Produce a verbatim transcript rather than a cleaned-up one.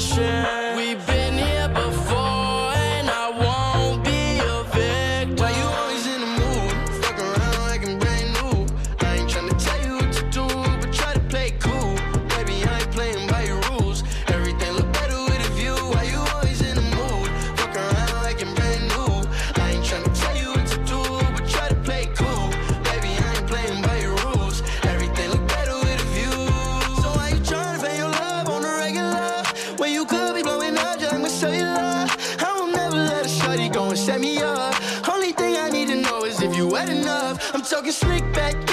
question. We've been here before, and I won't be a victim. Why you always in the mood? Fuck around like I'm brand new. I ain't tryna tell you what to do, but try to play cool. Baby, I ain't playing by your rules. Everything look better with a view. Why you always in the mood? Fuck around like I'm brand new. I ain't tryna tell you what to do, but try to play cool. Baby, I ain't playing by your rules. Everything look better with a view. So why you tryna pay your love on the regular when you could be blowing up just like my cellular? I will never let a shawty go and set me up. Only thing I need to know is if you wet enough. I'm talking slick back.